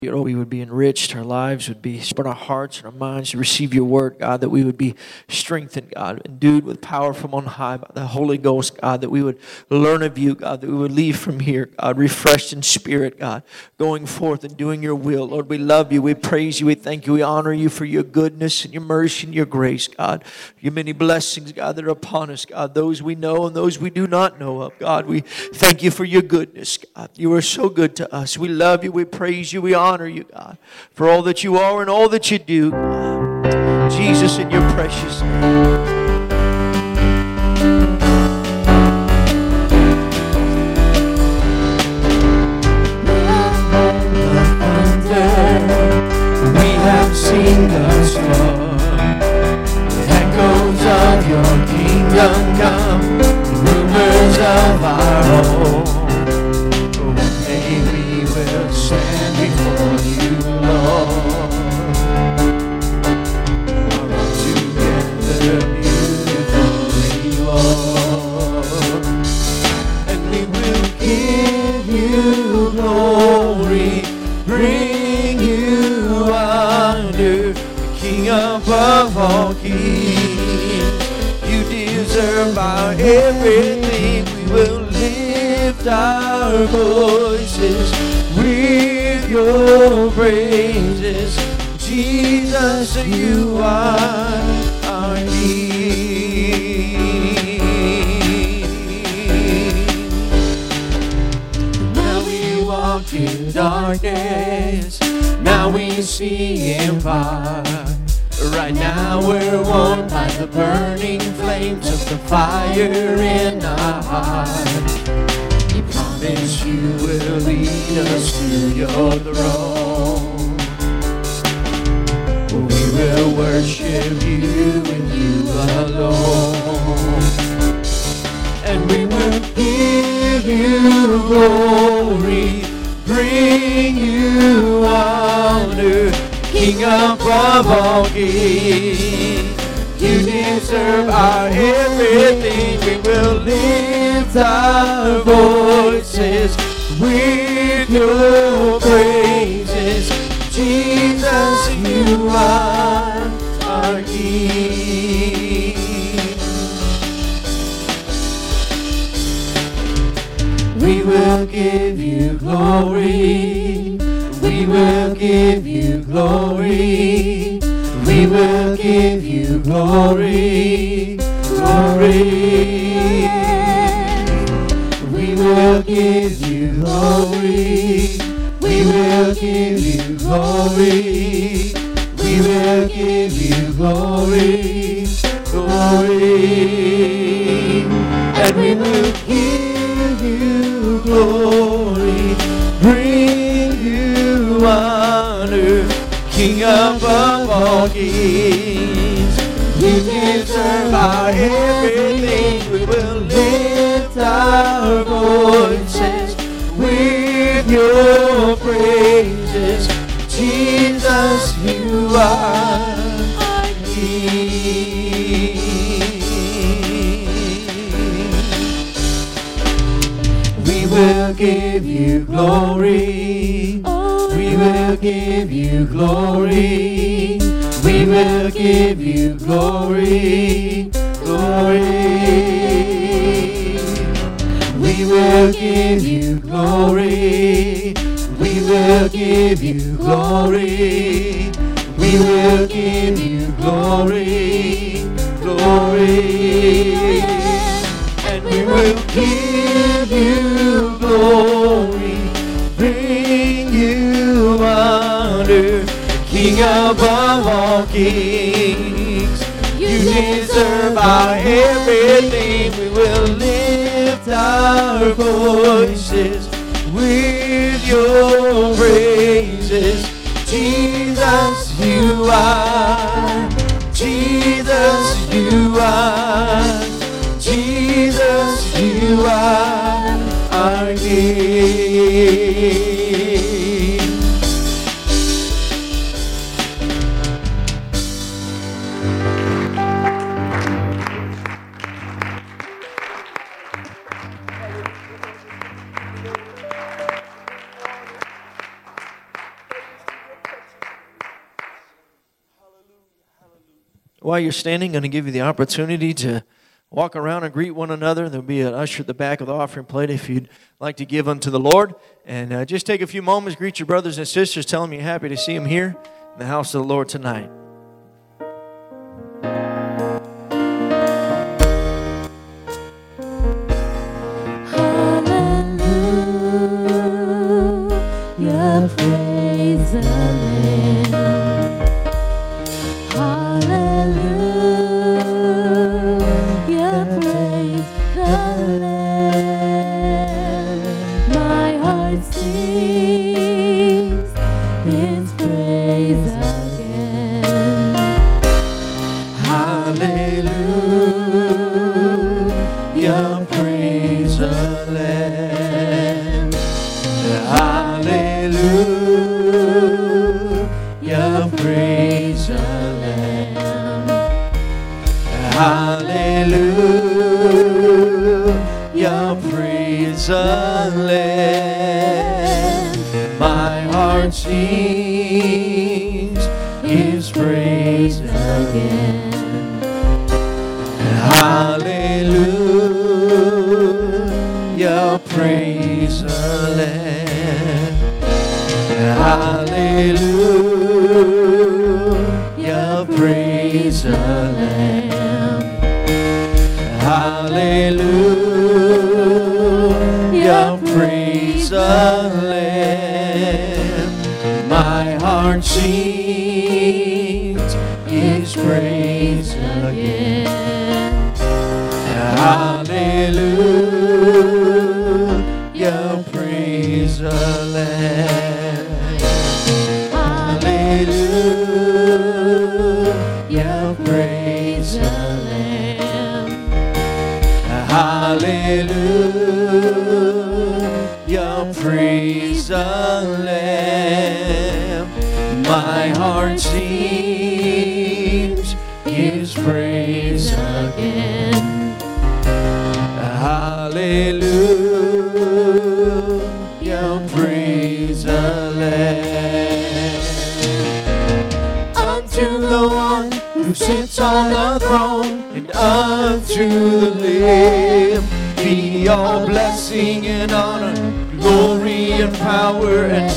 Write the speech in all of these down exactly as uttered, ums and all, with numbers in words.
Lord, we would be enriched, our lives would be, open our hearts and our minds to receive your word, God, that we would be strengthened, God, endued with power from on high by the Holy Ghost, God, that we would learn of you, God, that we would leave from here, God, refreshed in spirit, God, going forth and doing your will. Lord, we love you, we praise you, we thank you, we honor you for your goodness and your mercy and your grace, God, your many blessings, God, that are upon us, God, those we know and those we do not know of, God. We thank you for your goodness, God. You are so good to us. We love you, we praise you, we honor honor you, God, for all that you are and all that you do, God. Jesus, in your precious name. We have seen the storm, the echoes of your kingdom come, the rumors of our home. One day we will stand before you, Lord, all together beautifully, Lord, and we will give you glory, bring you honor, the King above all kings. You deserve our everything. We will lift our voices with your praises. Jesus, you are our King. Now we walk in darkness, now we see in fire. Right now we're warmed by the burning flames of the fire in our heart. You promise you will lead us to your throne. We will worship you and you alone, and we will give you glory, bring you honor, King above all kings. You deserve our everything. We will lift our voices with your praises. Jesus, you are our King. We will give you glory. We will give you glory. We will give you glory. Glory. We will give you glory. We will give you glory. We will give you glory. Glory. And we will give you glory. Bring you honor, King above all kings. You deserve our everything. We will lift our voices with your praises. Jesus, you are our King. We will give you glory. We will give you glory. We will give you glory. Glory. We will give you glory. We will give you glory. We will give you glory. Glory. And we will give you glory. Bring you honor, King above all kings. You deserve our everything. We will lift our voices with your praises. Jesus, you are. Jesus, you are. Jesus, you are our King. While you're standing, I'm going to give you the opportunity to walk around and greet one another. There'll be an usher at the back of the offering plate if you'd like to give unto the Lord. And uh, just take a few moments, greet your brothers and sisters, tell them you're happy to see them here in the house of the Lord tonight. Hallelujah, praise the Lamb. Hallelujah, praise the Lamb. My heart sings His praise again. Hallelujah, praise the Lamb. Hallelujah, praise the Lamb. Hallelujah, praise the Lamb. My heart sings His praise again. Hallelujah, praise the Lamb. Hallelujah, praise the Lamb. Hallelujah, praise the Lamb. My heart sings His praise again. Hallelujah, praise the Lamb. Hallelujah, praise the Lamb. Hallelujah, praise the Lamb. My heart sings His praise again. Hallelujah, praise the Lamb. Unto the one who sits on the throne and unto the Lamb be all blessing and honor, glory and power and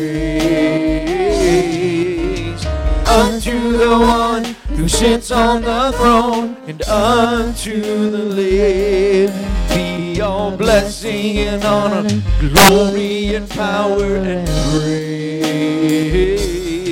praise. Unto the one who sits on the throne and unto the Lamb be all blessing and honor, glory and power and praise.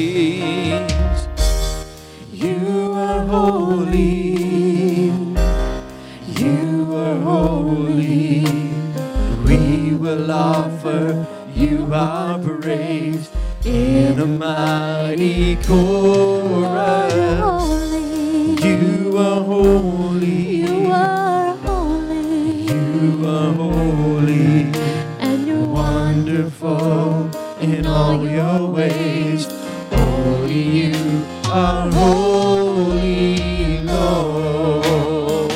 You are holy, you are holy. We will offer you our praise in a mighty chorus. You are holy, You are holy, you are holy, and you're wonderful in all your ways. Only you are holy, Lord.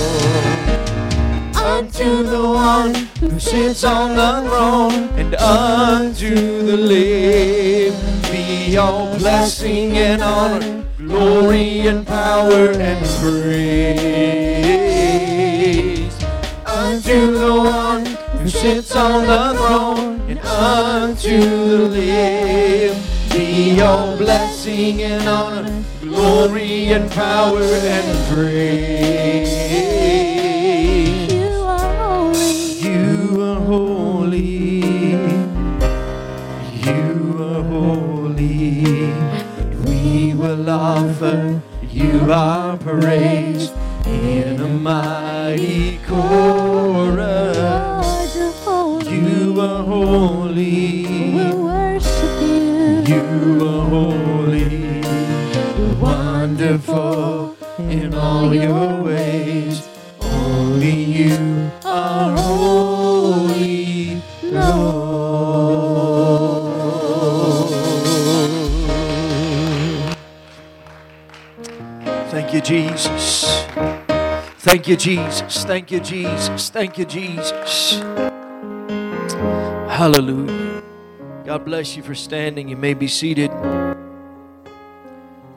Unto the one who sits on the throne and unto the Lamb be all blessing and honor, glory and power and praise. Unto the one who sits on the throne and unto the Lamb be all blessing and honor, glory and power and praise. You are holy, You are holy, you are holy. We will offer you our praise in a mighty chorus. Lord, you're holy. You are holy, We'll worship you. you are holy, wonderful in all your ways. Only you are holy, Lord. Thank you, Jesus. Thank you, Jesus. Thank you, Jesus. Thank you, Jesus. Hallelujah. God bless you for standing. You may be seated.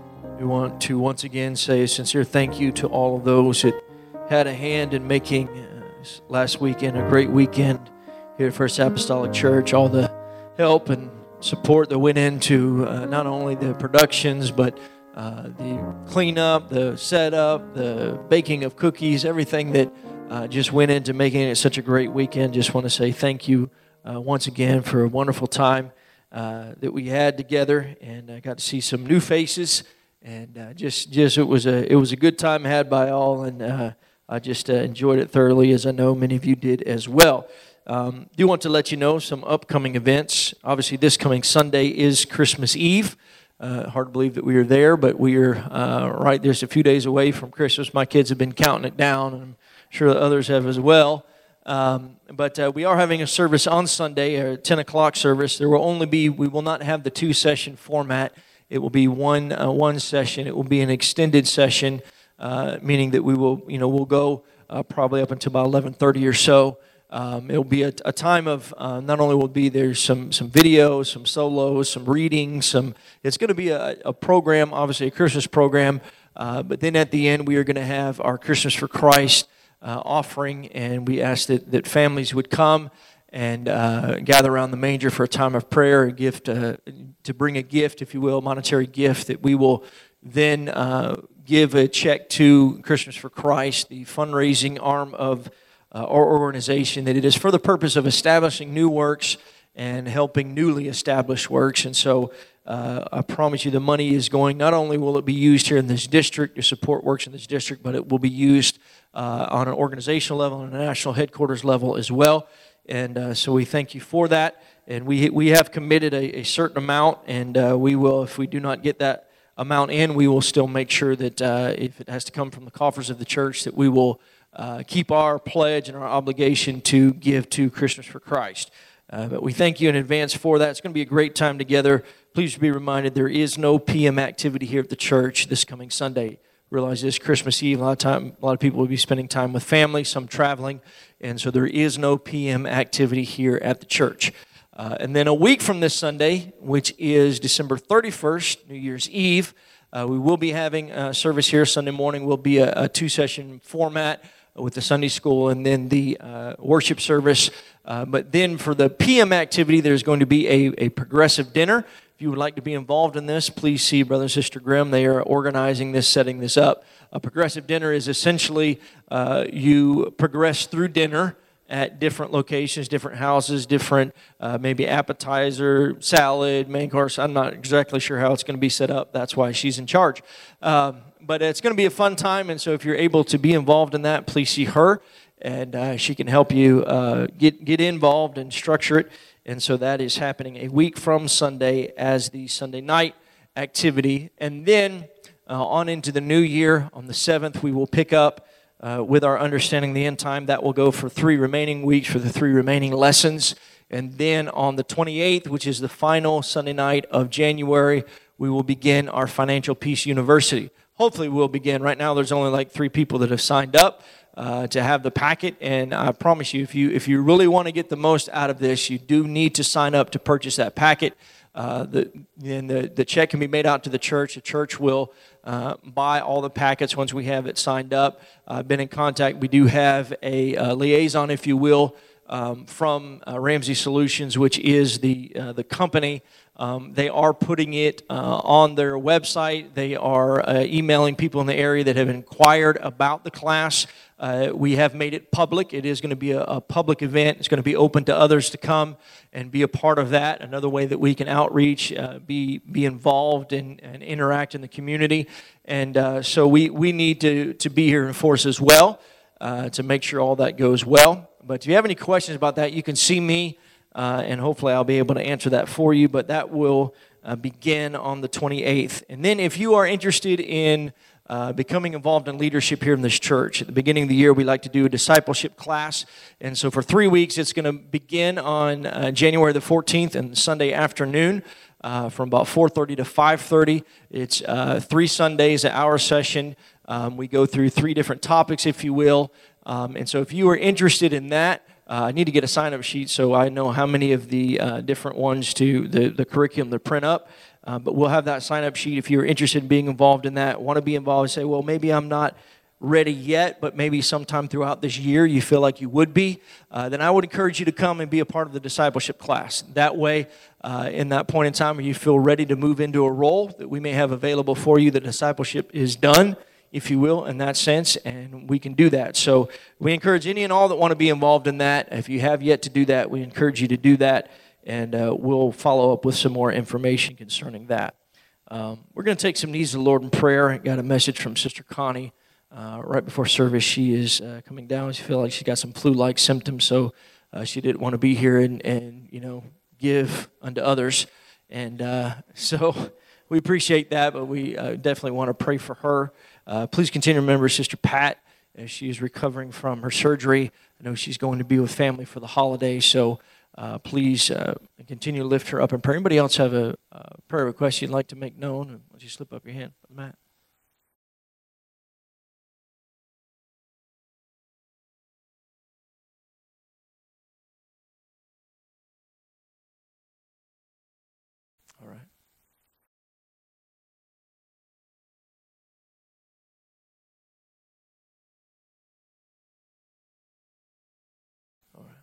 We want to once again say a sincere thank you to all of those that had a hand in making uh, last weekend a great weekend here at First Apostolic Church. All the help and support that went into uh, not only the productions, but uh, the cleanup, the setup, the baking of cookies, everything that uh, just went into making it such a great weekend. Just want to say thank you uh, once again for a wonderful time uh, that we had together, and I got to see some new faces, and uh, just just it was a it was a good time had by all, and uh, I just uh, enjoyed it thoroughly, as I know many of you did as well. Um, do want to let you know some upcoming events. Obviously, this coming Sunday is Christmas Eve. Uh, hard to believe that we are there, but we are uh, right there's a few days away from Christmas. My kids have been counting it down, and I'm sure that others have as well. Um, but uh, we are having a service on Sunday, a ten o'clock service. There will only be, we will not have the two-session format. It will be one uh, one session. It will be an extended session, uh, meaning that we will, you know, we'll go uh, probably up until about eleven thirty or so. Um, it'll be a, a time of, uh, not only will be there some some videos, some solos, some reading, some, it's going to be a, a program, obviously a Christmas program, uh, but then at the end we are going to have our Christmas for Christ uh, offering, and we ask that, that families would come and uh, gather around the manger for a time of prayer, a gift, uh, to bring a gift, if you will, a monetary gift that we will then uh, give a check to Christmas for Christ, the fundraising arm of Uh, our organization, that it is for the purpose of establishing new works and helping newly established works. And so uh, I promise you the money is going, not only will it be used here in this district to support works in this district, but it will be used uh, on an organizational level, on a national headquarters level as well. And uh, so we thank you for that. And we we have committed a, a certain amount, and uh, we will, if we do not get that amount in, we will still make sure that uh, if it has to come from the coffers of the church, that we will Uh, keep our pledge and our obligation to give to Christmas for Christ. Uh, but we thank you in advance for that. It's going to be a great time together. Please be reminded there is no P M activity here at the church this coming Sunday. Realize this Christmas Eve, a lot of time, a lot of people will be spending time with family, some traveling, and so there is no P M activity here at the church. Uh, and then a week from this Sunday, which is December thirty-first, New Year's Eve, uh, we will be having a service here Sunday morning. Will be a, a two-session format with the Sunday school and then the uh, worship service. Uh, but then for the P M activity, there's going to be a, a progressive dinner. If you would like to be involved in this, please see Brother and Sister Grimm. They are organizing this, setting this up. A progressive dinner is essentially uh, you progress through dinner at different locations, different houses, different uh, maybe appetizer, salad, main course. I'm not exactly sure how it's going to be set up. That's why she's in charge. Um, But it's going to be a fun time, and so if you're able to be involved in that, please see her, and uh, she can help you uh, get get involved and structure it. And so that is happening a week from Sunday as the Sunday night activity. And then uh, on into the new year, on the seventh, we will pick up uh, with our Understanding the End Time. That will go for three remaining weeks for the three remaining lessons. And then on the twenty-eighth, which is the final Sunday night of January, we will begin our Financial Peace University. Hopefully we'll begin. Right now there's only like three people that have signed up uh, to have the packet, and I promise you, if you if you really want to get the most out of this, you do need to sign up to purchase that packet. Uh, the, then the, the check can be made out to the church. The church will uh, buy all the packets once we have it signed up. I've uh, been in contact. We do have a uh, liaison, if you will, um, from uh, Ramsey Solutions, which is the uh, the company. Um, they are putting it uh, on their website. They are uh, emailing people in the area that have inquired about the class. Uh, we have made it public. It is going to be a, a public event. It's going to be open to others to come and be a part of that. Another way that we can outreach, uh, be be involved and, and interact in the community. And uh, so we, we need to, to be here in force as well uh, to make sure all that goes well. But if you have any questions about that, you can see me. Uh, and hopefully I'll be able to answer that for you, but that will uh, begin on the twenty-eighth. And then if you are interested in uh, becoming involved in leadership here in this church, at the beginning of the year we like to do a discipleship class, and so for three weeks it's going to begin on uh, January the fourteenth and Sunday afternoon uh, from about four thirty to five thirty. It's uh, three Sundays, an hour session. Um, we go through three different topics, if you will, um, and so if you are interested in that, Uh, I need to get a sign-up sheet so I know how many of the uh, different ones to the, the curriculum to print up. Uh, but we'll have that sign-up sheet if you're interested in being involved in that, want to be involved, and say, well, maybe I'm not ready yet, but maybe sometime throughout this year you feel like you would be, uh, then I would encourage you to come and be a part of the discipleship class. That way, uh, in that point in time where you feel ready to move into a role that we may have available for you, the discipleship is done, if you will, in that sense, and we can do that. So we encourage any and all that want to be involved in that. If you have yet to do that, we encourage you to do that, and uh, we'll follow up with some more information concerning that. Um, we're going to take some needs to the Lord in prayer. I got a message from Sister Connie. Uh, right before service, she is uh, coming down. She feels like she's got some flu-like symptoms, so uh, she didn't want to be here and, and you know, give unto others. And uh, so we appreciate that, but we uh, definitely want to pray for her. Uh, please continue to remember Sister Pat as she is recovering from her surgery. I know she's going to be with family for the holidays, so uh, please uh, continue to lift her up in prayer. Anybody else have a uh, prayer request you'd like to make known? Why don't you slip up your hand, Matt? All right. All right.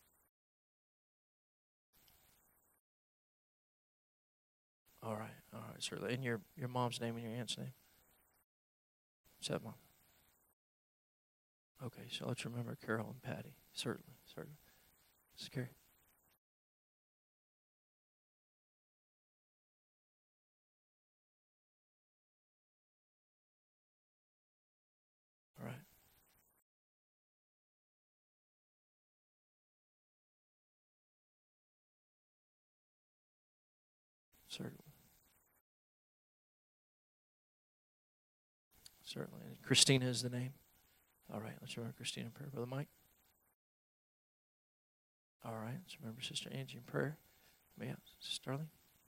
All right. All right, certainly. And your, your mom's name and your aunt's name? What's that, Mom? Okay, so let's remember Carol and Patty. Certainly, certainly. Mister Carey? All right. Certainly. Certainly. And Christina is the name. All right, let's remember Christina in prayer. Brother Mike? All right, let's remember Sister Angie in prayer. Yeah, Sister Starling?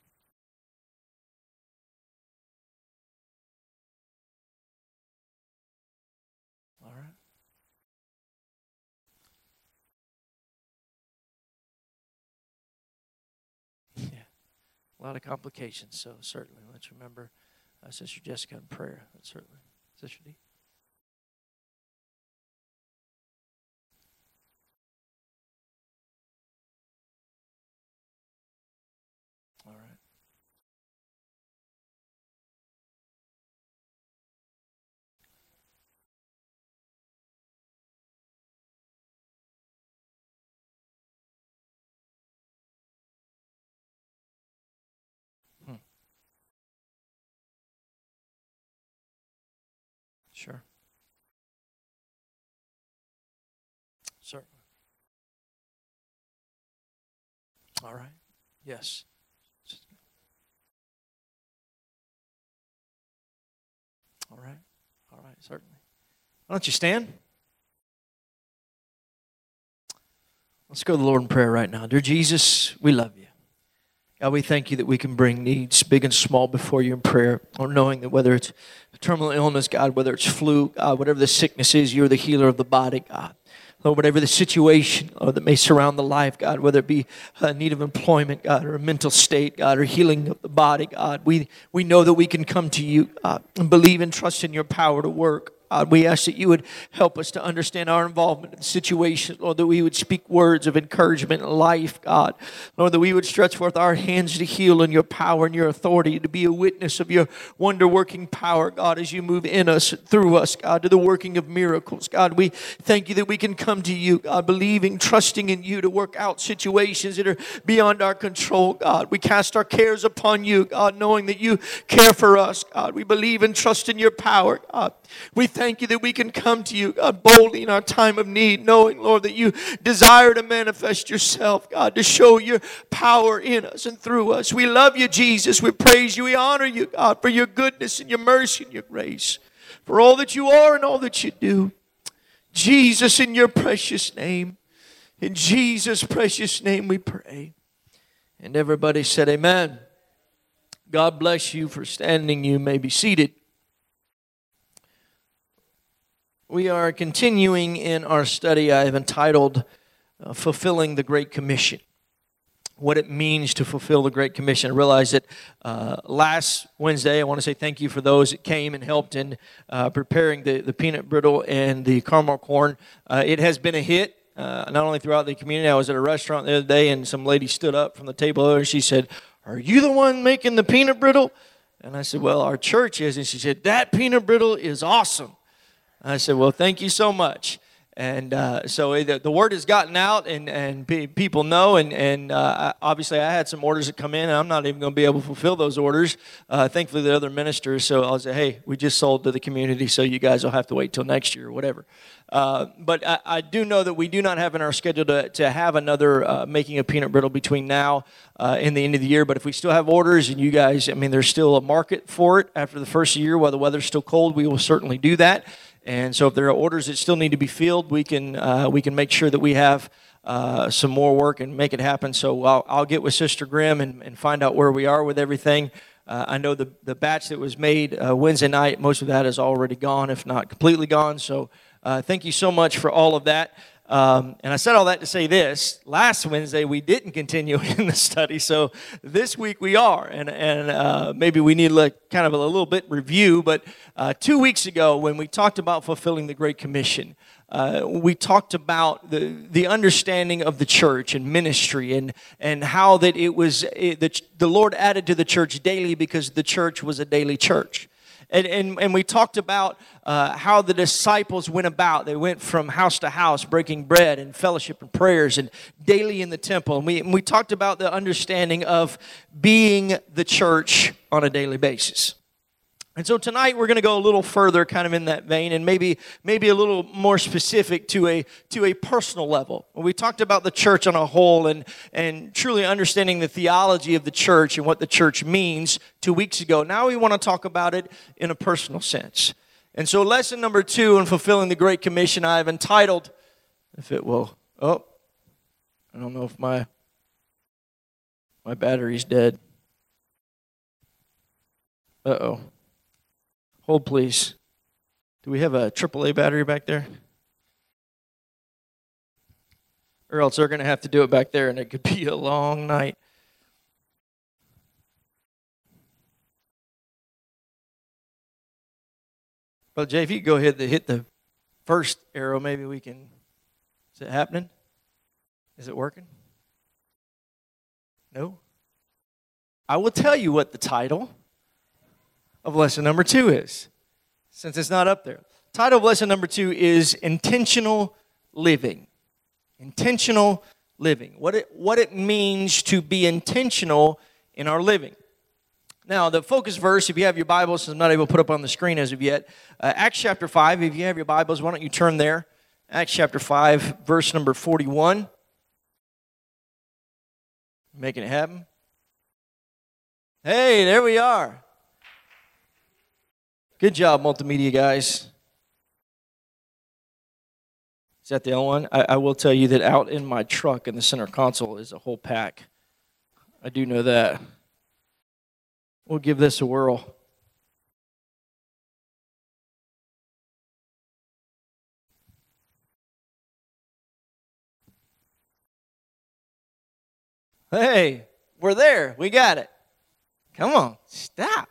All right. Yeah, a lot of complications, so certainly let's remember uh, Sister Jessica in prayer. That's certainly. Sister D? All right. Hmm. Sure. Certainly. All right. Yes. All right. All right. Certainly. Why don't you stand? Let's go to the Lord in prayer right now. Dear Jesus, we love you. God, we thank you that we can bring needs big and small before you in prayer, or knowing that whether it's a terminal illness, God, whether it's flu, God, whatever the sickness is, you're the healer of the body, God. Lord, whatever the situation Lord, that may surround the life, God, whether it be a need of employment, God, or a mental state, God, or healing of the body, God, we, we know that we can come to you, God, and believe and trust in your power to work. God, we ask that you would help us to understand our involvement in the situation. Lord, that we would speak words of encouragement and life, God. Lord, that we would stretch forth our hands to heal in your power and your authority, to be a witness of your wonder-working power, God, as you move in us, through us, God, to the working of miracles. God, we thank you that we can come to you, God, believing, trusting in you to work out situations that are beyond our control, God. We cast our cares upon you, God, knowing that you care for us, God. We believe and trust in your power, God. We thank you that we can come to you, God, boldly in our time of need, knowing, Lord, that you desire to manifest yourself, God, to show your power in us and through us. We love you, Jesus. We praise you. We honor you, God, for your goodness and your mercy and your grace, for all that you are and all that you do. Jesus, in your precious name, in Jesus' precious name we pray. And everybody said amen. God bless you for standing. You may be seated. We are continuing in our study I have entitled uh, Fulfilling the Great Commission. what it means to fulfill the Great Commission. I realized that uh, last Wednesday, I want to say thank you for those that came and helped in uh, preparing the, the peanut brittle and the caramel corn. Uh, it has been a hit, uh, not only throughout the community. I was at a restaurant the other day, and some lady stood up from the table over, and she said, "Are you the one making the peanut brittle?" And I said, "Well, our church is." And she said, "That peanut brittle is awesome." And I said, "Well, thank you so much." And uh, so the, the word has gotten out, and, and pe- people know, and, and uh, obviously I had some orders that come in, and I'm not even going to be able to fulfill those orders. Uh, thankfully, the other ministers, so I'll say, "Hey, we just sold to the community, so you guys will have to wait till next year," or whatever. Uh, but I, I do know that we do not have in our schedule to, to have another uh, making a peanut brittle between now uh, and the end of the year. But if we still have orders, and you guys, I mean, there's still a market for it after the first year while the weather's still cold, we will certainly do that. And so if there are orders that still need to be filled, we can uh, we can make sure that we have uh, some more work and make it happen. So I'll, I'll get with Sister Grimm and, and find out where we are with everything. Uh, I know the, the batch that was made uh, Wednesday night, most of that is already gone, if not completely gone. So uh, thank you so much for all of that. Um, and I said all that to say this. Last Wednesday, we didn't continue in the study, so this week we are. And, and uh, maybe we need like kind of a little bit review, but uh, two weeks ago when we talked about fulfilling the Great Commission, uh, we talked about the, the understanding of the church and ministry and, and how that it was, it, the, the Lord added to the church daily because the church was a daily church. And, and and we talked about uh, how the disciples went about. They went from house to house, breaking bread and fellowship and prayers and daily in the temple. And we, and we talked about the understanding of being the church on a daily basis. And so tonight we're going to go a little further kind of in that vein and maybe maybe a little more specific to a to a personal level. We talked about the church on a whole and, and truly understanding the theology of the church and what the church means two weeks ago. Now we want to talk about it in a personal sense. And so lesson number two in fulfilling the Great Commission, I have entitled, if it will, oh, I don't know if my, my battery's dead. Uh-oh. Hold, please. Do we have a triple A battery back there? Or else they're going to have to do it back there, and it could be a long night. Brother Jay, if you could go ahead and hit the first arrow, maybe we can... Is it happening? Is it working? No? I will tell you what the title of lesson number two is, since it's not up there. Title of lesson number two is Intentional Living. Intentional living. What it, what it means to be intentional in our living. Now, the focus verse, if you have your Bibles, I'm not able to put up on the screen as of yet. Uh, Acts chapter five, if you have your Bibles, why don't you turn there? Acts chapter five, verse number forty-one. Making it happen. Hey, there we are. Good job, multimedia guys. Is that the only one? I, I will tell you that out in my truck in the center console is a whole pack. I do know that. We'll give this a whirl. Hey, we're there. We got it. Come on, stop.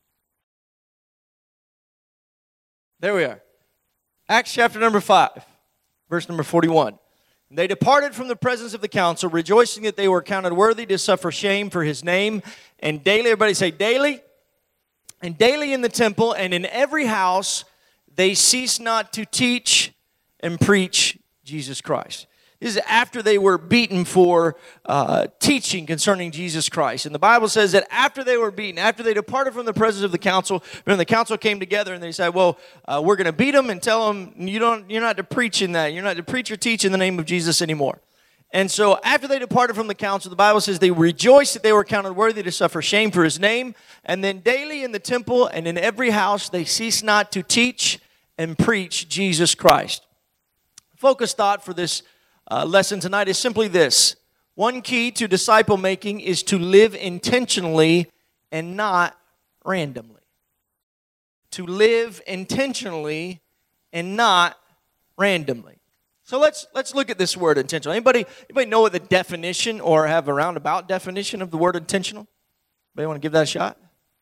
There we are. Acts chapter number five, verse number forty-one. They departed from the presence of the council, rejoicing that they were counted worthy to suffer shame for his name. And daily, everybody say daily. And daily in the temple and in every house, they ceased not to teach and preach Jesus Christ. This is after they were beaten for uh, teaching concerning Jesus Christ. And the Bible says that after they were beaten, after they departed from the presence of the council, when the council came together and they said, well, uh, we're going to beat them and tell them, you don't, you're not to preach in that. You're not to preach or teach in the name of Jesus anymore. And so after they departed from the council, the Bible says they rejoiced that they were counted worthy to suffer shame for his name. And then daily in the temple and in every house, they ceased not to teach and preach Jesus Christ. Focus thought for this Uh, lesson tonight is simply this. One key to disciple making is to live intentionally and not randomly. To live intentionally and not randomly. So let's let's look at this word intentional. Anybody, anybody know what the definition or have a roundabout definition of the word intentional? Anybody want to give that a shot?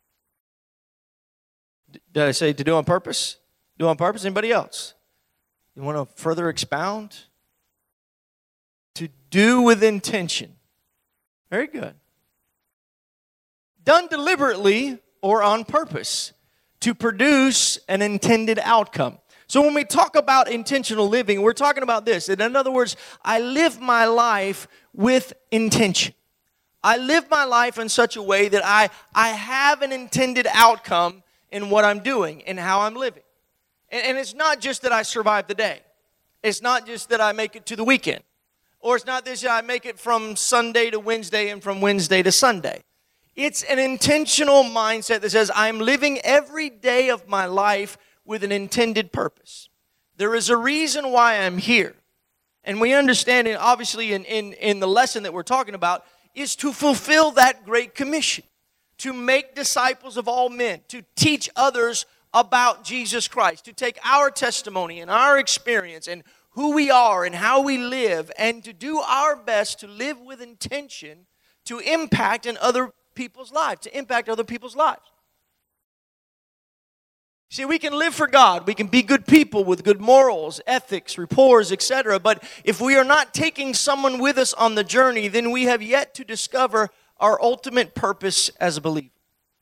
D- Did I say to do on purpose? Do on purpose? Anybody else? You want to further expound? To do with intention. Very good. Done deliberately or on purpose to produce an intended outcome. So when we talk about intentional living, we're talking about this. In other words, I live my life with intention. I live my life in such a way that I, I have an intended outcome in what I'm doing and how I'm living. And, and it's not just that I survive the day. It's not just that I make it to the weekend. Or it's not this that I make it from Sunday to Wednesday and from Wednesday to Sunday. It's an intentional mindset that says I'm living every day of my life with an intended purpose. There is a reason why I'm here. And we understand it, obviously, in, in, in the lesson that we're talking about, is to fulfill that great commission. To make disciples of all men. To teach others about Jesus Christ. To take our testimony and our experience and who we are and how we live. And to do our best to live with intention to impact in other people's lives. To impact other people's lives. See, we can live for God. We can be good people with good morals, ethics, rapports, et cetera. But if we are not taking someone with us on the journey, then we have yet to discover our ultimate purpose as a believer.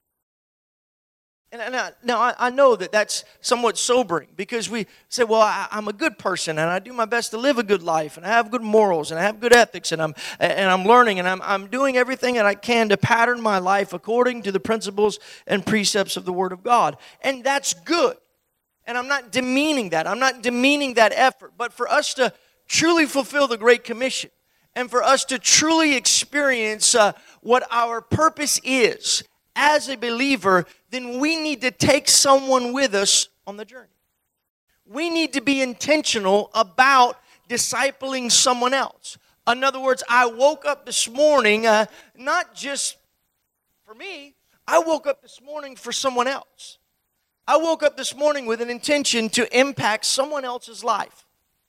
And I, now, I, I know that that's somewhat sobering because we say, well, I, I'm a good person and I do my best to live a good life and I have good morals and I have good ethics and I'm and I'm learning and I'm I'm doing everything that I can to pattern my life according to the principles and precepts of the Word of God. And that's good. And I'm not demeaning that. I'm not demeaning that effort. But for us to truly fulfill the Great Commission and for us to truly experience uh, what our purpose is as a believer, then we need to take someone with us on the journey. We need to be intentional about discipling someone else. In other words, I woke up this morning, uh, not just for me, I woke up this morning for someone else. I woke up this morning with an intention to impact someone else's life.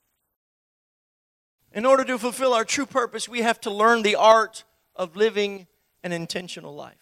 In order to fulfill our true purpose, we have to learn the art of living an intentional life.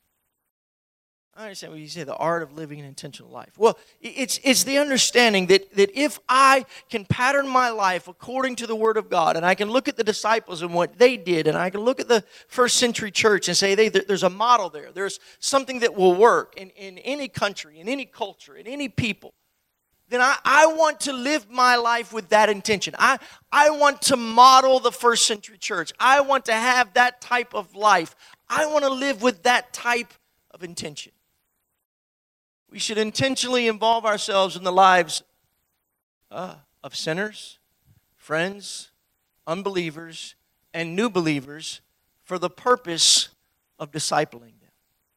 I understand what you say, the art of living an intentional life. Well, it's it's the understanding that, that if I can pattern my life according to the Word of God, and I can look at the disciples and what they did, and I can look at the first century church and say, hey, there's a model there. There's something that will work in, in any country, in any culture, in any people. Then I, I want to live my life with that intention. I, I want to model the first century church. I want to have that type of life. I want to live with that type of intention. We should intentionally involve ourselves in the lives uh, of sinners, friends, unbelievers, and new believers for the purpose of discipling them.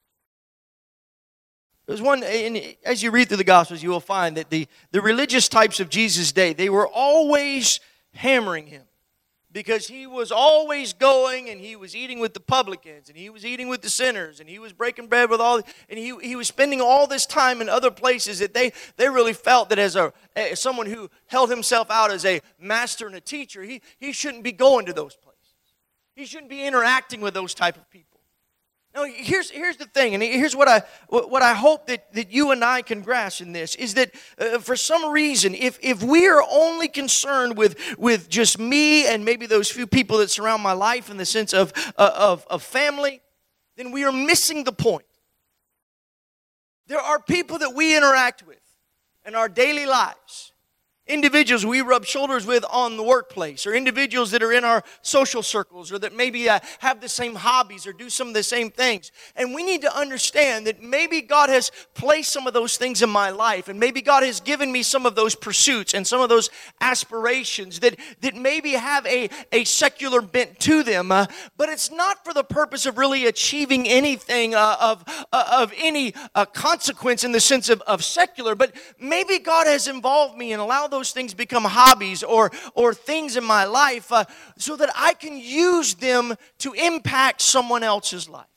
There's one, and as you read through the Gospels, you will find that the, the religious types of Jesus' day, they were always hammering him. Because he was always going and he was eating with the publicans and he was eating with the sinners and he was breaking bread with all, and he, he was spending all this time in other places that they, they really felt that as a as someone who held himself out as a master and a teacher, he, he shouldn't be going to those places. He shouldn't be interacting with those type of people. Now, here's, here's the thing, and here's what I what I hope that, that you and I can grasp in this, is that uh, for some reason, if, if we are only concerned with, with just me and maybe those few people that surround my life in the sense of, uh, of, of family, then we are missing the point. There are people that we interact with in our daily lives. Individuals we rub shoulders with on the workplace, or individuals that are in our social circles, or that maybe uh, have the same hobbies or do some of the same things. And we need to understand that maybe God has placed some of those things in my life, and maybe God has given me some of those pursuits and some of those aspirations that, that maybe have a, a secular bent to them, uh, but it's not for the purpose of really achieving anything uh, of, uh, of any uh, consequence in the sense of, of secular, but maybe God has involved me and allowed those things become hobbies or or things in my life uh, so that I can use them to impact someone else's life.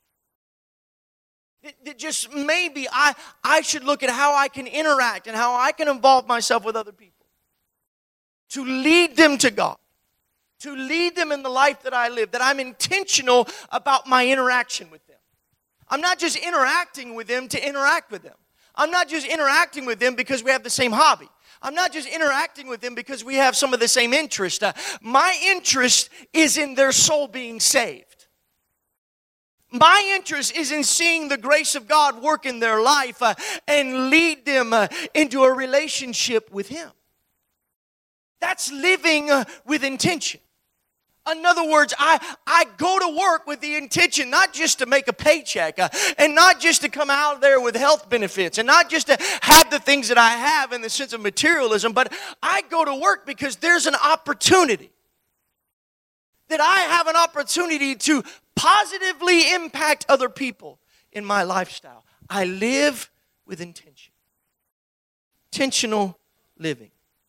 It, it just maybe I, I should look at how I can interact and how I can involve myself with other people. to lead them to God, to lead them in the life that I live, that I'm intentional about my interaction with them. I'm not just interacting with them to interact with them. I'm not just interacting with them because we have the same hobby. I'm not just interacting with them because we have some of the same interest. Uh, my interest is in their soul being saved. My interest is in seeing the grace of God work in their life uh, and lead them uh, into a relationship with Him. That's living uh, with intention. In other words, I, I go to work with the intention not just to make a paycheck uh, and not just to come out there with health benefits and not just to have the things that I have in the sense of materialism, but I go to work because there's an opportunity. That I have an opportunity to positively impact other people in my lifestyle. I live with intention. Intentional living.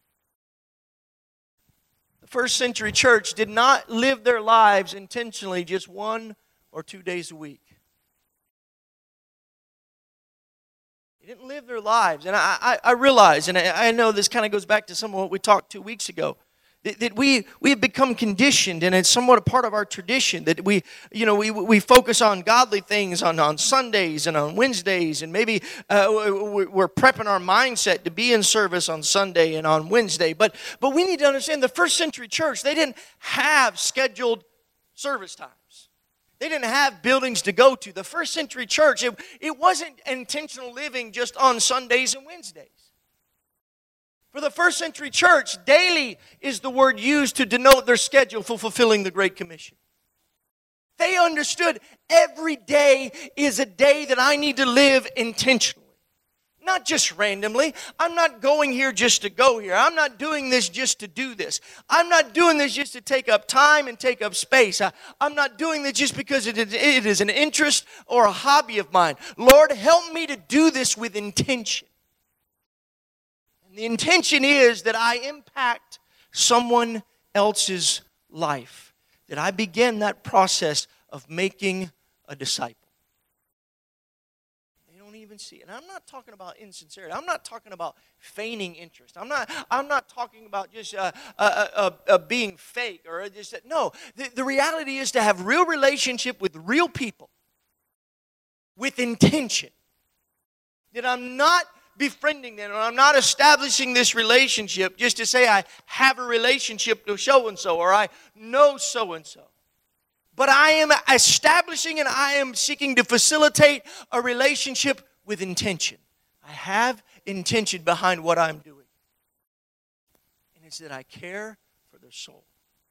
First century church did not live their lives intentionally just one or two days a week. They didn't live their lives. And I, I, I realize, and I, I know this kind of goes back to some of what we talked two weeks ago, that, that we, we have become conditioned, and it's somewhat a part of our tradition, that we, you know, we, we focus on godly things on, on Sundays and on Wednesdays, and maybe uh, we're prepping our mindset to be in service on Sunday and on Wednesday. But, but we need to understand the first century church, they didn't have scheduled service times. They didn't have buildings to go to. The first century church, it, it wasn't intentional living just on Sundays and Wednesdays. For the first century church, daily is the word used to denote their schedule for fulfilling the Great Commission. They understood every day is a day that I need to live intentionally. Not just randomly. I'm not going here just to go here. I'm not doing this just to do this. I'm not doing this just to take up time and take up space. I, I'm not doing this just because it is, it is an interest or a hobby of mine. Lord, help me to do this with intention. The intention is that I impact someone else's life. That I begin that process of making a disciple. They don't even see it. And I'm not talking about insincerity. I'm not talking about feigning interest. I'm not, I'm not talking about just uh, uh, uh, uh, being fake or just, no. The, the reality is to have real relationship with real people with intention. That I'm not befriending them, or I'm not establishing this relationship just to say I have a relationship to so-and-so, or I know so-and-so. But I am establishing and I am seeking to facilitate a relationship with intention. I have intention behind what I'm doing. And it's that I care for their soul.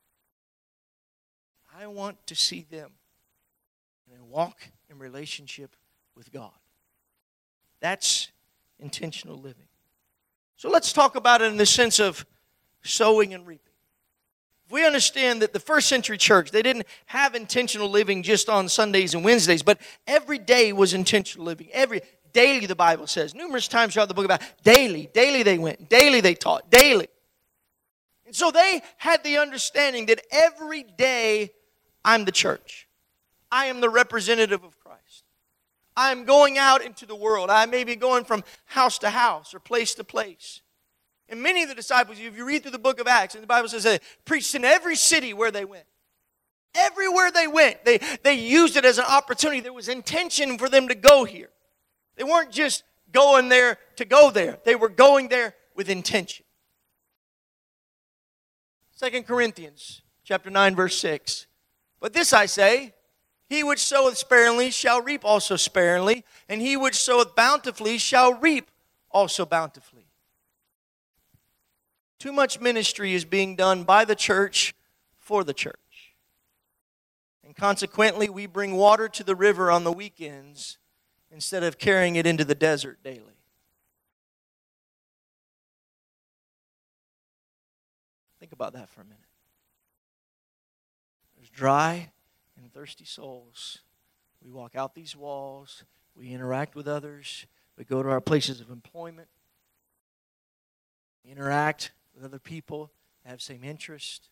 I want to see them and walk in relationship with God. That's intentional living. So let's talk about it in the sense of sowing and reaping. If we understand that the first century church, they didn't have intentional living just on Sundays and Wednesdays, but every day was intentional living. Every daily, the Bible says, numerous times throughout the book about daily, daily they went, daily they taught, daily. And so they had the understanding that every day I'm the church. I am the representative of Christ. I'm going out into the world. I may be going from house to house or place to place. And many of the disciples, if you read through the book of Acts, and the Bible says they preached in every city where they went. Everywhere they went, they, they used it as an opportunity. There was intention for them to go here. They weren't just going there to go there. They were going there with intention. Second Corinthians chapter nine, verse six. But this I say, he which soweth sparingly shall reap also sparingly, and he which soweth bountifully shall reap also bountifully. Too much ministry is being done by the church for the church. And consequently, we bring water to the river on the weekends instead of carrying it into the desert daily. Think about that for a minute. There's dry and thirsty souls. We walk out these walls. We interact with others. We go to our places of employment. We interact with other people that have same interest.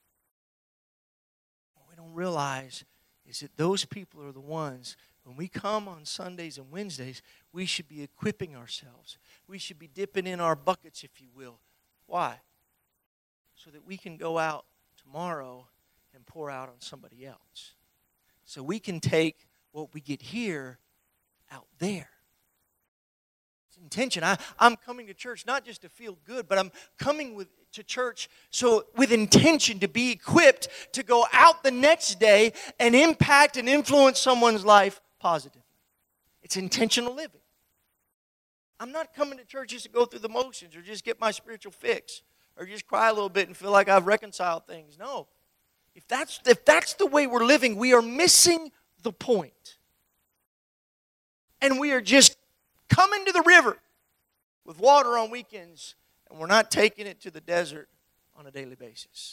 What we don't realize is that those people are the ones, when we come on Sundays and Wednesdays, we should be equipping ourselves. We should be dipping in our buckets, if you will. Why? so that we can go out tomorrow and pour out on somebody else. So we can take what we get here out there. It's intention. I, I'm coming to church not just to feel good, but I'm coming with, to church so with intention to be equipped to go out the next day and impact and influence someone's life positively. It's intentional living. I'm not coming to church just to go through the motions or just get my spiritual fix or just cry a little bit and feel like I've reconciled things. No. If that's, if that's the way we're living, we are missing the point. And we are just coming to the river with water on weekends, and we're not taking it to the desert on a daily basis.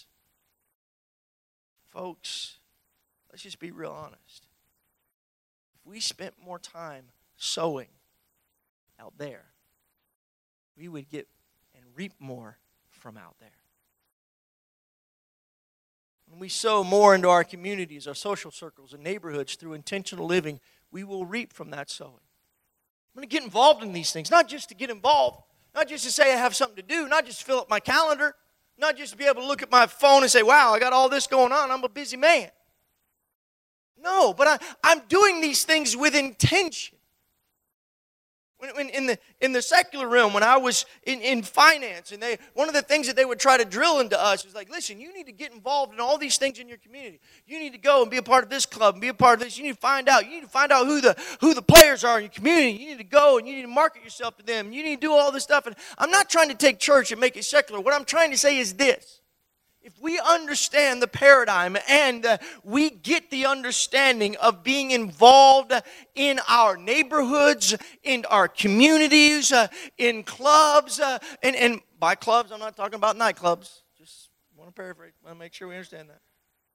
Folks, let's just be real honest. If we spent more time sowing out there, we would get and reap more from out there. When we sow more into our communities, our social circles, and neighborhoods through intentional living, we will reap from that sowing. I'm going to get involved in these things, not just to get involved, not just to say I have something to do, not just to fill up my calendar, not just to be able to look at my phone and say, wow, I got all this going on, I'm a busy man. No, but I, I'm doing these things with intention. When, when in the in the secular realm, when I was in, in finance, and they one of the things that they would try to drill into us was like, listen, you need to get involved in all these things in your community. You need to go and be a part of this club and be a part of this. You need to find out. You need to find out who the who the players are in your community. You need to go and you need to market yourself to them. You need to do all this stuff. And I'm not trying to take church and make it secular. What I'm trying to say is this. If we understand the paradigm and uh, we get the understanding of being involved in our neighborhoods, in our communities, uh, in clubs, uh, and, and by clubs, I'm not talking about nightclubs. Just want to paraphrase, want to make sure we understand that.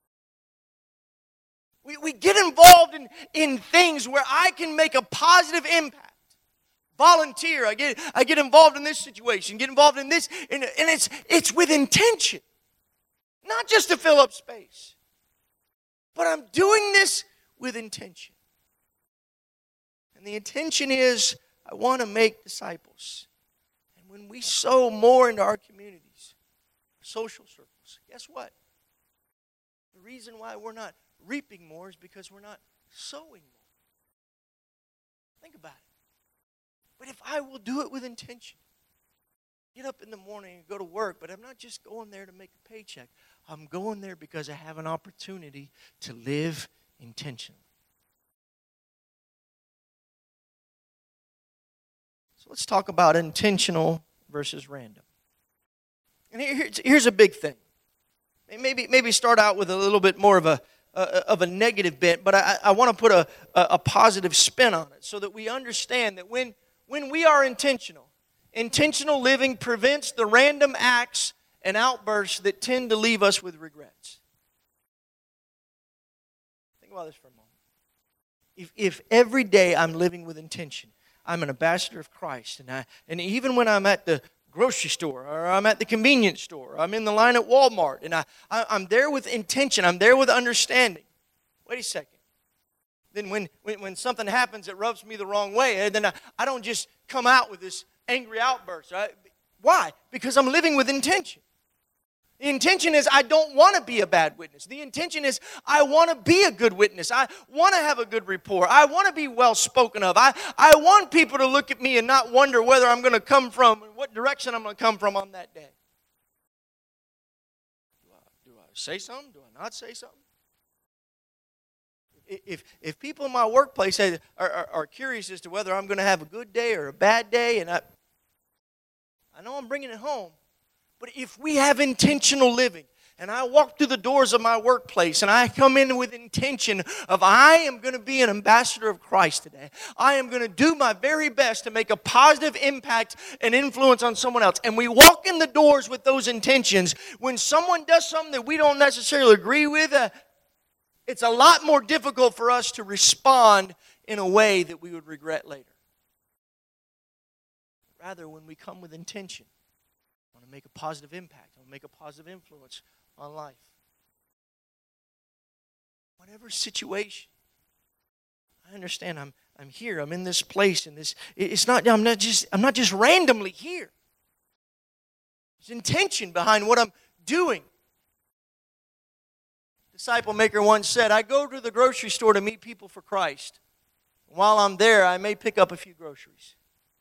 We, we get involved in, in things where I can make a positive impact. Volunteer, I get I get involved in this situation, get involved in this, and, and it's it's with intention. Not just to fill up space, but I'm doing this with intention. And the intention is I want to make disciples. And when we sow more into our communities, our social circles, guess what? The reason why we're not reaping more is because we're not sowing more. Think about it. But if I will do it with intention, get up in the morning and go to work, but I'm not just going there to make a paycheck. I'm going there because I have an opportunity to live intentionally. So let's talk about intentional versus random. And here's, here's a big thing. Maybe, maybe start out with a little bit more of a, uh, of a negative bent, but I, I want to put a, a positive spin on it so that we understand that when, when we are intentional, intentional living prevents the random acts and outbursts that tend to leave us with regrets. Think about this for a moment. If, if every day I'm living with intention, I'm an ambassador of Christ, and I and even when I'm at the grocery store, or I'm at the convenience store, or I'm in the line at Walmart, and I, I I'm there with intention, I'm there with understanding. Wait a second. Then when, when, when something happens that rubs me the wrong way, then I, I don't just come out with this angry outburst. Right? Why? Because I'm living with intention. The intention is I don't want to be a bad witness. The intention is I want to be a good witness. I want to have a good rapport. I want to be well spoken of. I, I want people to look at me and not wonder whether I'm going to come from and what direction I'm going to come from on that day. Do I, do I say something? Do I not say something? If, if people in my workplace are, are, are curious as to whether I'm going to have a good day or a bad day, and I, I know I'm bringing it home, but if we have intentional living, and I walk through the doors of my workplace, and I come in with intention of I am going to be an ambassador of Christ today. I am going to do my very best to make a positive impact and influence on someone else. And we walk in the doors with those intentions. When someone does something that we don't necessarily agree with, uh, it's a lot more difficult for us to respond in a way that we would regret later. Rather, when we come with intention, I want to make a positive impact. I want to make a positive influence on life. Whatever situation, I understand I'm I'm here. I'm in this place, and this it's not. I'm not just. I'm not just randomly here. There's intention behind what I'm doing. Disciple maker once said, I go to the grocery store to meet people for Christ. While I'm there, I may pick up a few groceries.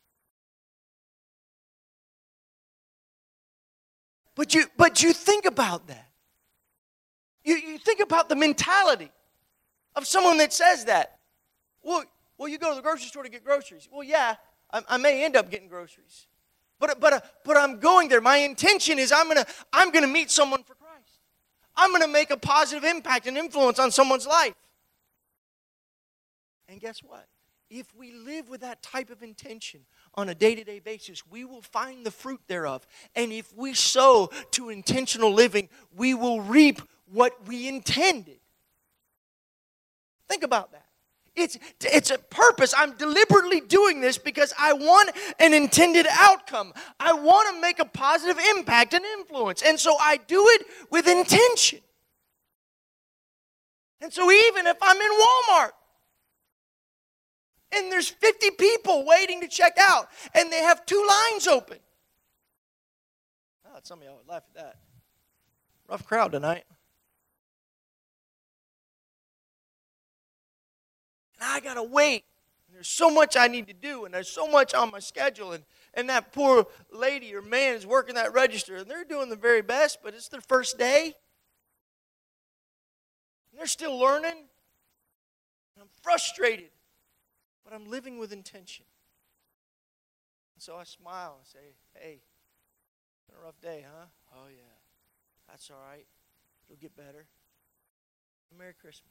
But you, but you think about that. You, you think about the mentality of someone that says that. Well, well, you go to the grocery store to get groceries. Well, yeah, I, I may end up getting groceries. But, but, but I'm going there. My intention is I'm going to I'm gonna meet someone for Christ. I'm going to make a positive impact and influence on someone's life. And guess what? If we live with that type of intention on a day-to-day basis, we will find the fruit thereof. And if we sow to intentional living, we will reap what we intended. Think about that. It's, it's a purpose. I'm deliberately doing this because I want an intended outcome. I want to make a positive impact and influence. And so I do it with intention. And so even if I'm in Walmart and there's fifty people waiting to check out and they have two lines open. Oh, some of y'all would laugh at that. Rough crowd tonight. I got to wait. And there's so much I need to do, and there's so much on my schedule. And, and that poor lady or man is working that register, and they're doing the very best, but it's their first day. And they're still learning. And I'm frustrated, but I'm living with intention. And so I smile and say, hey, it's been a rough day, huh? Oh, yeah. That's all right. It'll get better. Merry Christmas.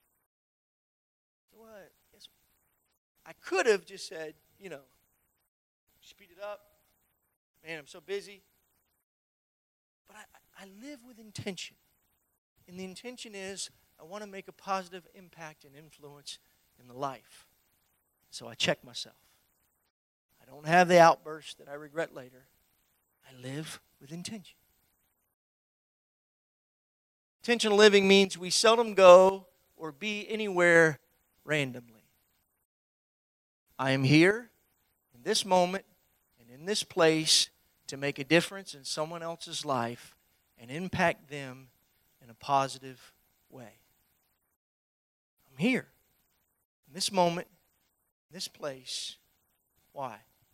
What? Yes. I could have just said, you know, speed it up. Man, I'm so busy. But I, I live with intention. And the intention is I want to make a positive impact and influence in the life. So I check myself. I don't have the outburst that I regret later. I live with intention. Intentional living means we seldom go or be anywhere randomly. I am here in this moment and in this place to make a difference in someone else's life and impact them in a positive way. I'm here in this moment, in this place. Why?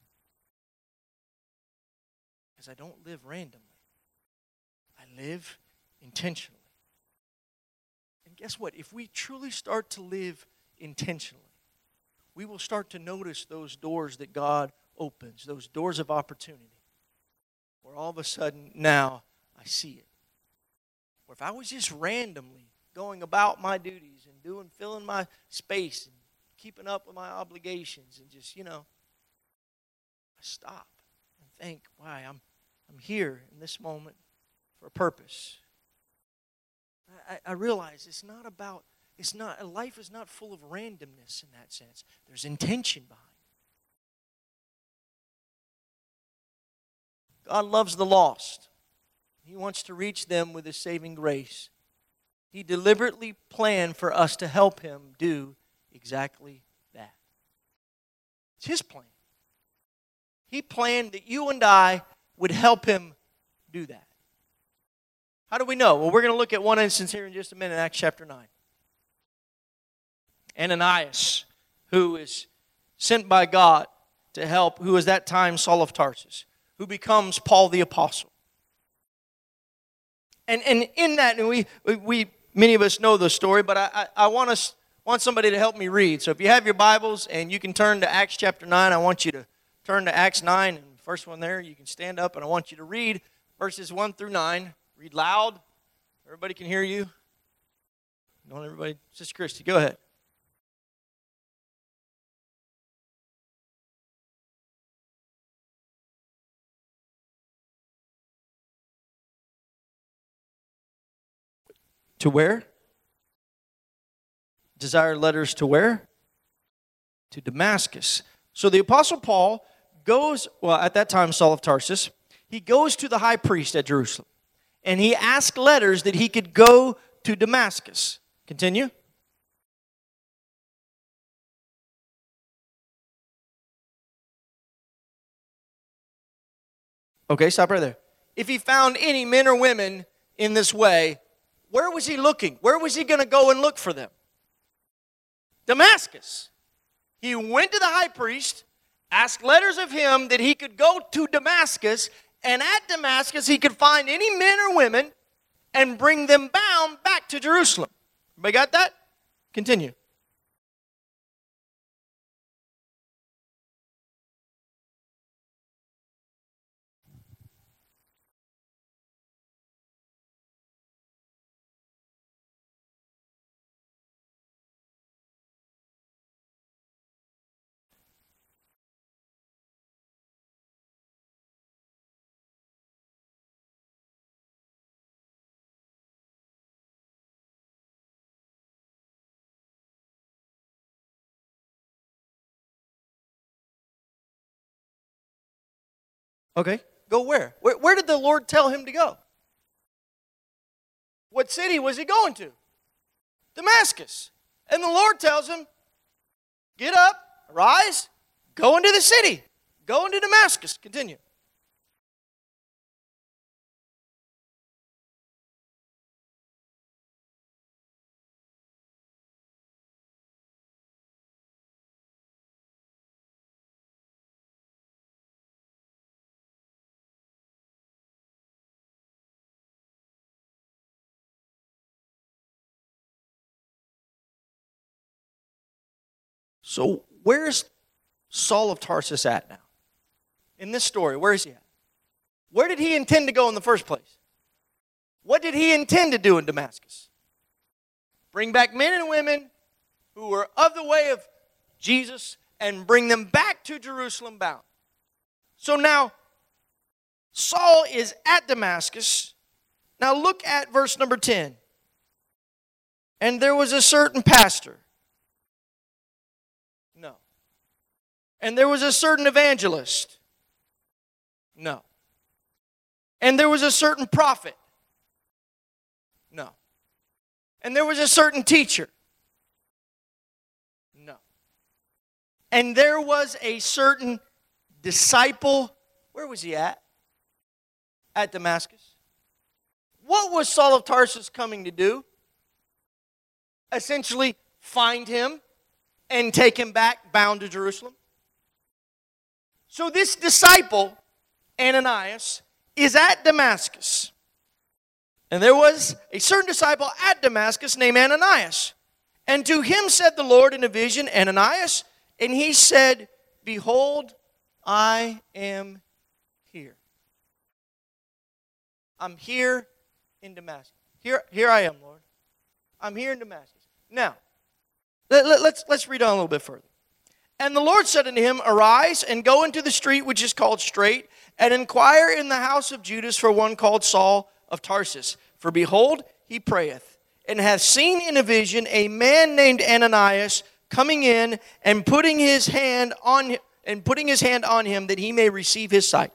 Because I don't live randomly. I live intentionally. And guess what? If we truly start to live intentionally, we will start to notice those doors that God opens, those doors of opportunity, where all of a sudden now I see it. Or if I was just randomly going about my duties and doing, filling my space and keeping up with my obligations and just, you know, I stop and think, why, I'm, I'm here in this moment for a purpose. I, I realize it's not about It's not, life is not full of randomness in that sense. There's intention behind it. God loves the lost. He wants to reach them with His saving grace. He deliberately planned for us to help Him do exactly that. It's His plan. He planned that you and I would help Him do that. How do we know? Well, we're going to look at one instance here in just a minute, Acts chapter nine. Ananias, who is sent by God to help, who is that time Saul of Tarsus, who becomes Paul the Apostle. And and in that, and we we many of us know the story, but I, I, I want us want somebody to help me read. So if you have your Bibles and you can turn to Acts chapter nine, I want you to turn to Acts nine, and the first one there, you can stand up, and I want you to read verses one through nine. Read loud. Everybody can hear you. Don't everybody, Sister Christy, go ahead. To where? Desire letters to where? To Damascus. So the Apostle Paul goes, well, at that time, Saul of Tarsus, he goes to the high priest at Jerusalem. And he asked letters that he could go to Damascus. Continue. Okay, stop right there. if he found any men or women in this way, where was he looking? Where was he going to go and look for them? Damascus. He went to the high priest, asked letters of him that he could go to Damascus, and at Damascus he could find any men or women and bring them bound back to Jerusalem. Everybody got that? Continue. Okay, go where? where? Where did the Lord tell him to go? What city was he going to? Damascus. And the Lord tells him, get up, arise, go into the city. Go into Damascus. Continue. So where's Saul of Tarsus at now? In this story, where is he at? Where did he intend to go in the first place? What did he intend to do in Damascus? Bring back men and women who were of the way of Jesus and bring them back to Jerusalem bound. So now, Saul is at Damascus. Now look at verse number ten. And there was a certain pastor. No. And there was a certain evangelist. No. And there was a certain prophet. No. And there was a certain teacher. No. And there was a certain disciple. Where was he at? At Damascus. What was Saul of Tarsus coming to do? Essentially, find him and take him back bound to Jerusalem. So this disciple, Ananias, is at Damascus. And there was a certain disciple at Damascus named Ananias. And to him said the Lord in a vision, Ananias, and he said, behold, I am here. I'm here in Damascus. Here, here I am, Lord. I'm here in Damascus. Now, let, let, let's, let's read on a little bit further. And the Lord said unto him, arise and go into the street which is called Straight, and inquire in the house of Judas for one called Saul of Tarsus. For behold, he prayeth, and hath seen in a vision a man named Ananias coming in and putting his hand on and putting his hand on him that he may receive his sight.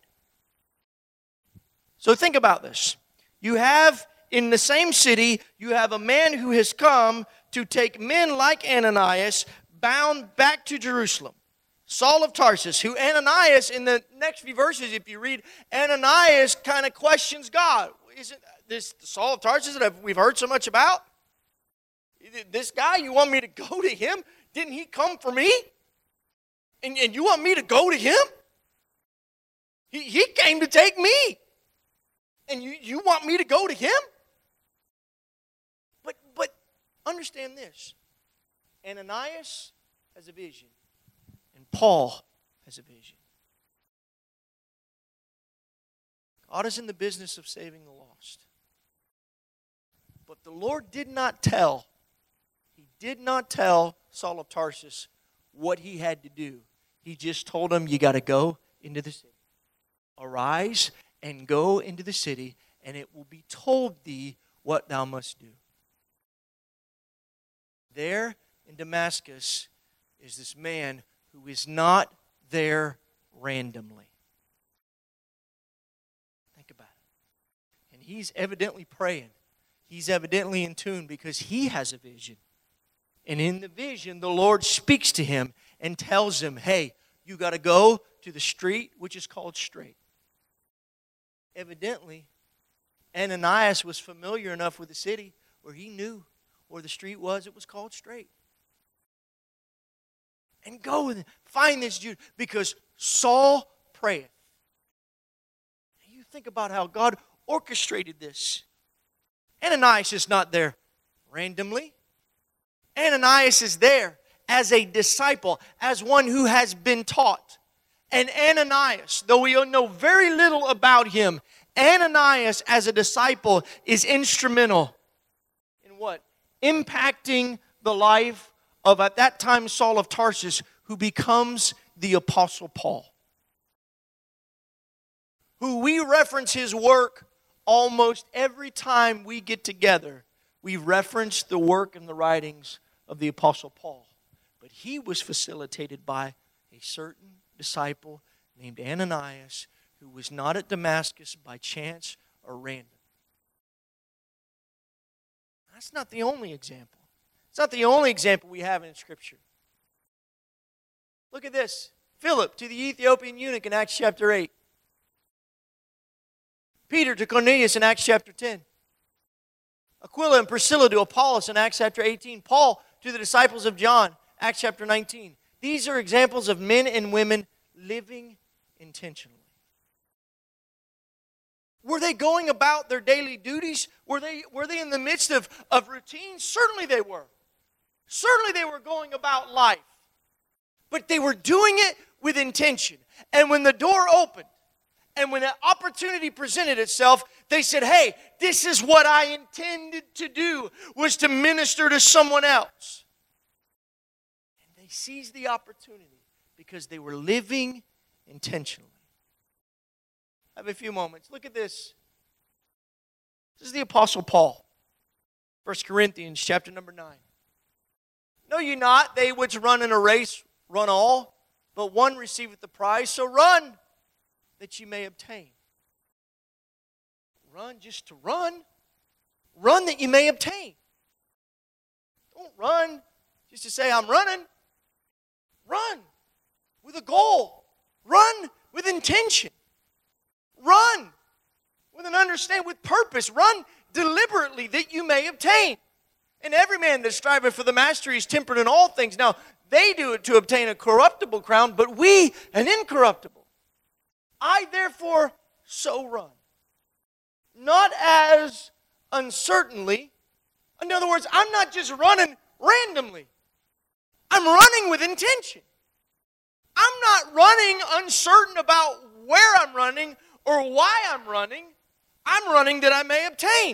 So think about this. You have in the same city, you have a man who has come to take men like Ananias bound back to Jerusalem. Saul of Tarsus, who Ananias, in the next few verses, if you read, Ananias kind of questions God. Isn't this Saul of Tarsus that we've heard so much about? This guy, you want me to go to him? Didn't he come for me? And, and you want me to go to him? He, he came to take me. And you, you want me to go to him? But, but understand this. Ananias has a vision. And Paul has a vision. God is in the business of saving the lost. But the Lord did not tell, He did not tell Saul of Tarsus what he had to do. He just told him, you got to go into the city. Arise and go into the city, and it will be told thee what thou must do. There in Damascus is this man who is not there randomly. Think about it. And he's evidently praying. He's evidently in tune because he has a vision. And in the vision, the Lord speaks to him and tells him, hey, you got to go to the street which is called Straight. Evidently, Ananias was familiar enough with the city where he knew where the street was. It was called Straight. And go and find this Jude, because Saul prayeth. You think about how God orchestrated this. Ananias is not there randomly. Ananias is there as a disciple, as one who has been taught. And Ananias, though we know very little about him, Ananias as a disciple is instrumental in what? Impacting the life of, at that time, Saul of Tarsus, who becomes the Apostle Paul. Who we reference his work almost every time we get together. We reference the work and the writings of the Apostle Paul. But he was facilitated by a certain disciple named Ananias, who was not at Damascus by chance or random. That's not the only example. It's not the only example we have in Scripture. Look at this. Philip to the Ethiopian eunuch in Acts chapter eight. Peter to Cornelius in Acts chapter ten. Aquila and Priscilla to Apollos in Acts chapter eighteen. Paul to the disciples of John, Acts chapter nineteen. These are examples of men and women living intentionally. Were they going about their daily duties? Were they, were they in the midst of, of routines? Certainly they were. Certainly they were going about life. But they were doing it with intention. And when the door opened, and when an opportunity presented itself, they said, hey, this is what I intended to do, was to minister to someone else. And they seized the opportunity because they were living intentionally. I have a few moments. Look at this. This is the Apostle Paul. First Corinthians chapter number nine. Know ye not, they which run in a race run all, but one receiveth the prize, so run that ye may obtain. Run just to run. Run that you may obtain. Don't run just to say, I'm running. Run with a goal. Run with intention. Run with an understanding, with purpose. Run deliberately that you may obtain. And every man that striveth for the mastery is temperate in all things. Now, they do it to obtain a corruptible crown, but we an incorruptible. I therefore so run. Not as uncertainly. In other words, I'm not just running randomly. I'm running with intention. I'm not running uncertain about where I'm running or why I'm running. I'm running that I may obtain.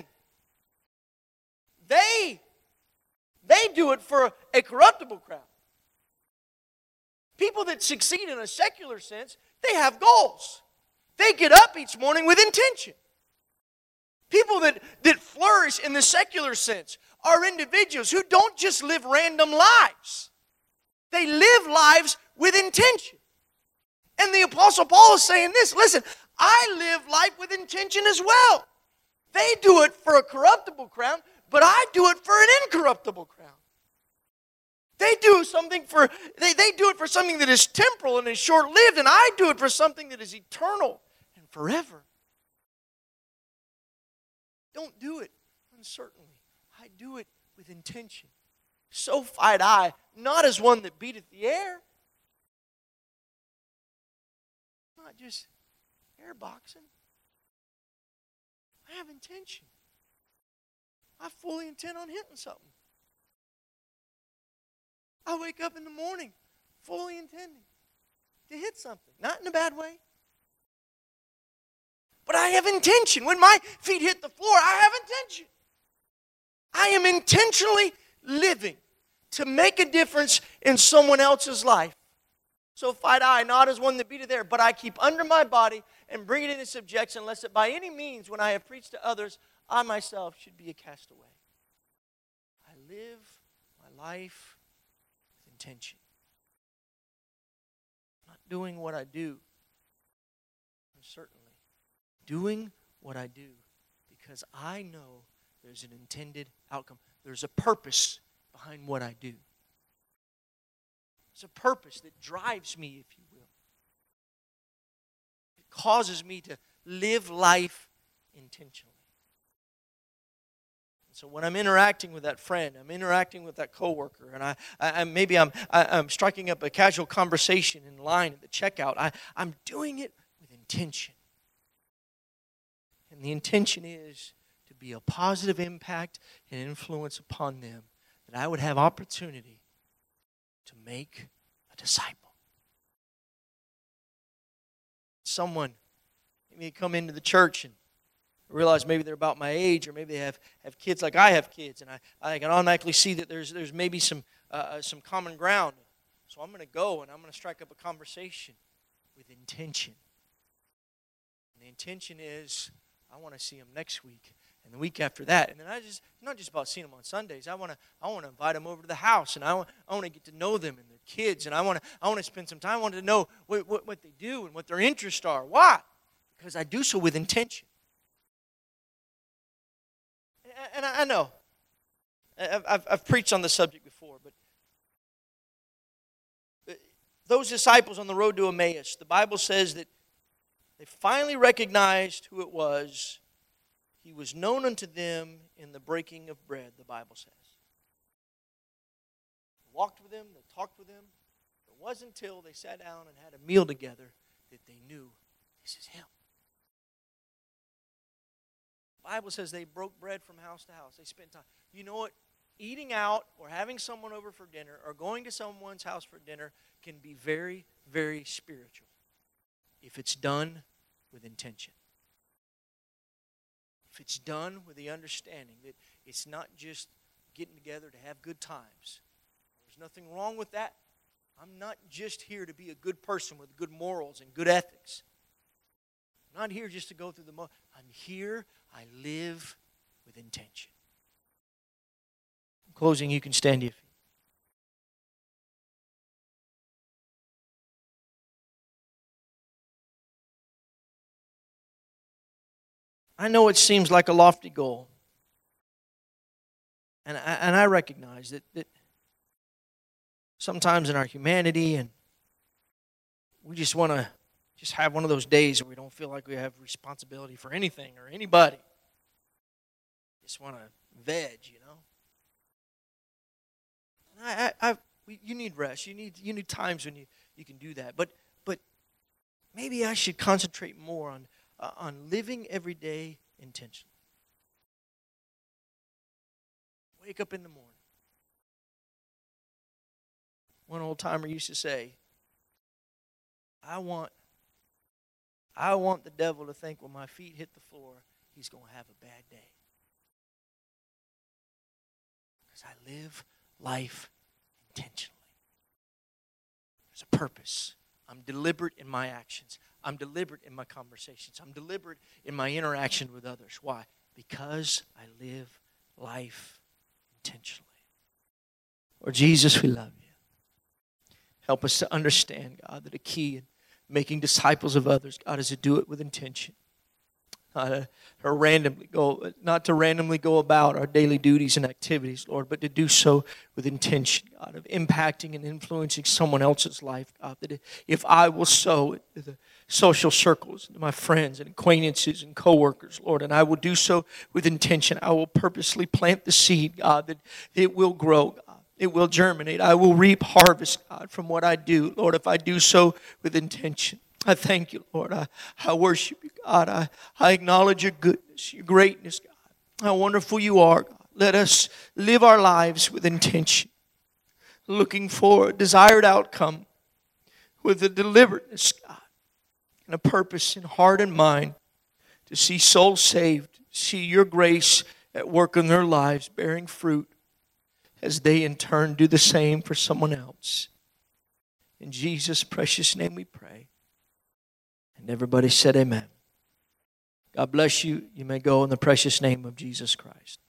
They, they do it for a corruptible crown. People that succeed in a secular sense, they have goals. They get up each morning with intention. People that, that flourish in the secular sense are individuals who don't just live random lives. They live lives with intention. And the Apostle Paul is saying this, listen, I live life with intention as well. They do it for a corruptible crown, but I do it for an incorruptible crown. They do something for, they, they do it for something that is temporal and is short-lived, and I do it for something that is eternal and forever. Don't do it uncertainly. I do it with intention. So fight I, not as one that beateth the air. Not just air boxing. I have intention. I fully intend on hitting something. I wake up in the morning fully intending to hit something. Not in a bad way. But I have intention. When my feet hit the floor, I have intention. I am intentionally living to make a difference in someone else's life. So fight I, not as one that beateth there, but I keep under my body and bring it into subjection, lest that by any means, when I have preached to others, I myself should be a castaway. I live my life with intention. Not doing what I do, certainly. Doing what I do because I know there's an intended outcome. There's a purpose behind what I do. It's a purpose that drives me, if you will. It causes me to, live life intentionally. So when I'm interacting with that friend, I'm interacting with that coworker, and I, I, I maybe I'm, I, I'm striking up a casual conversation in line at the checkout, I, I'm doing it with intention. And the intention is to be a positive impact and influence upon them, that I would have opportunity to make a disciple. Someone maybe come into the church and realize maybe they're about my age, or maybe they have, have kids like I have kids, and I, I can automatically see that there's there's maybe some uh, some common ground. So I'm going to go and I'm going to strike up a conversation with intention. And the intention is, I want to see them next week and the week after that. And then I just, it's not just about seeing them on Sundays. I want to I want to invite them over to the house, and I want, I want to get to know them and their kids, and I want to I want to spend some time. I want to know what, what, what they do and what their interests are. Why? Because I do so with intention. And I know, I've, I've preached on the subject before, but those disciples on the road to Emmaus, the Bible says that they finally recognized who it was. He was known unto them in the breaking of bread, the Bible says. They walked with him, they talked with him. It wasn't until they sat down and had a meal together that they knew this is him. The Bible says they broke bread from house to house. They spent time. You know what? Eating out or having someone over for dinner or going to someone's house for dinner can be very, very spiritual if it's done with intention. If it's done with the understanding that it's not just getting together to have good times. There's nothing wrong with that. I'm not just here to be a good person with good morals and good ethics. I'm not here just to go through the mo. I'm here, I live with intention. In closing, you can stand to your feet. I know it seems like a lofty goal. And I, and I recognize that, that sometimes in our humanity, and we just want to just have one of those days where we don't feel like we have responsibility for anything or anybody. Just want to veg, you know. And I, I, I, you need rest. You need you need times when you, you can do that. But but maybe I should concentrate more on uh, on living every day intentionally. Wake up in the morning. One old timer used to say, I want I want the devil to think when my feet hit the floor, he's going to have a bad day. Because I live life intentionally. There's a purpose. I'm deliberate in my actions. I'm deliberate in my conversations. I'm deliberate in my interaction with others. Why? Because I live life intentionally. Lord Jesus, we love you. Help us to understand, God, that a key in making disciples of others, God, is to do it with intention. Not to, to randomly go, not to randomly go about our daily duties and activities, Lord, but to do so with intention, God, of impacting and influencing someone else's life, God. That if I will sow into the social circles, into my friends and acquaintances and coworkers, Lord, and I will do so with intention, I will purposely plant the seed, God, that it will grow, God. It will germinate. I will reap harvest, God, from what I do, Lord, if I do so with intention. I thank you, Lord. I, I worship you, God. I, I acknowledge your goodness, your greatness, God. How wonderful you are, God. Let us live our lives with intention, looking for a desired outcome with a deliberateness, God, and a purpose in heart and mind to see souls saved, see your grace at work in their lives, bearing fruit, as they in turn do the same for someone else. In Jesus' precious name we pray. And everybody said amen. God bless you. You may go in the precious name of Jesus Christ.